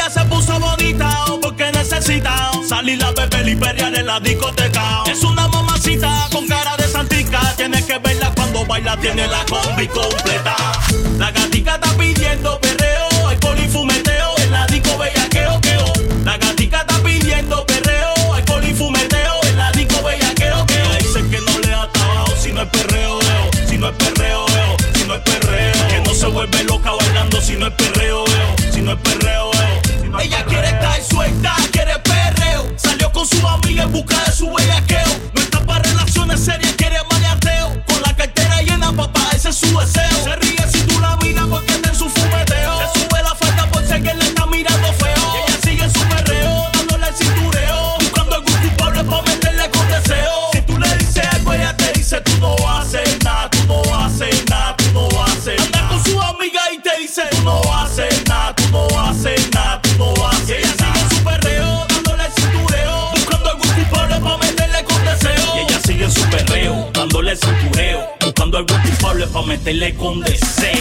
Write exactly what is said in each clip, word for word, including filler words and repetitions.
ella se puso bonita o porque necesita salir a beber y perrear en la discoteca. Es una mamacita con cara de santica, tienes que verla cuando baila, tiene la combi completa. La gatica está pidiendo perreo, alcohol y fumeteo, en la disco bellaqueo, queo. La gatica está pidiendo perreo, alcohol y fumeteo, en la disco bellaqueo, queo. Dice que no le ha trabajo si no es perreo, eo. Si no es perreo, eo. Si no es perreo, que no se vuelve loca bailando si no es perreo, eo. Si no es perreo, eo. Si no es ella perreo. Quiere estar suelta, quiere perreo. Salió con su amiga en busca de su bellaqueo. No está para relaciones serias, quiere maleanteo. Con la cartera llena, papá, ese es su deseo. Se ríe si tú la miras porque está en su fumeteo. Se sube la falta por ser que le está mirando feo. Y ella sigue en su perreo, dándole el cintureo. Buscando algún culpable pa' meterle con deseo. Si tú le dices algo, ella te dice tú no haces nada, tú no haces nada, tú no haces nada. Anda con su amiga y te dice tú no haces nada, tú no haces nada, tú no haces. Y ella sigue en su perreo, dándole el cintureo. Buscando algún culpable pa' meterle con deseo. Y ella sigue en su perreo, dándole el cintureo. Buscando algún culpable pa' meterle con deseo.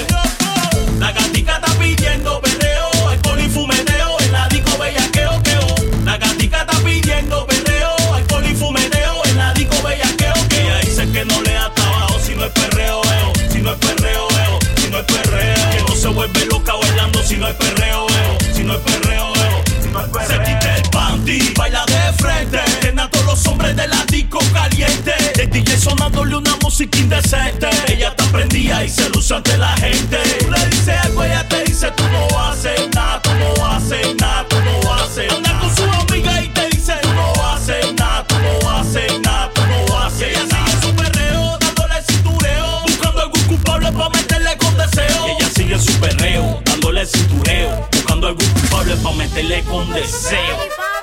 La gatica está pidiendo perreo, alcohol y fumeteo, en la disco bellaqueo, queo. La gatica está pidiendo perreo, alcohol y fumeteo, en la disco bellaqueo, queo. Ella dice que no le da trabajo si no es perreo, eo. Si no es perreo, eo. Si no es perreo, que no se vuelve loca bailando si no es perreo, eo. Si no es perreo, eo. Si no es perreo, se quita el panty, baila de frente, tiene a todos los hombres de la disco caliente. El D J sonándole una música indecente. Ella está prendida y se luce ante la gente. Tú le dices algo, ella te dice tú no haces nada, tú no haces nada, tú no haces nada. Anda con su amiga y te dice tú no haces nada, tú no haces nada, tú no haces nada. Ella sigue en su perreo, dándole el cintureo. Buscando algún culpable pa' meterle con deseo. Y ella sigue en su perreo, dándole el cintureo. Buscando algún culpable pa' meterle con deseo.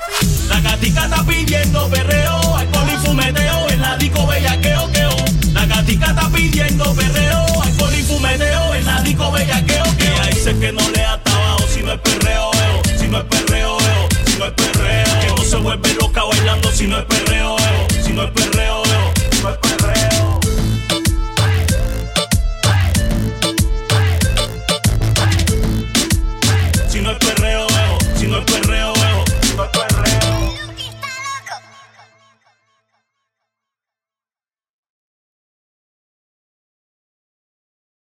La gatica está pidiendo perreo, alcohol y fumeteo, en la disco bellaqueo, queo. La gatica está pidiendo perreo, alcohol y fumeteo, en la disco bellaqueo, queo. Ella dice que no le ha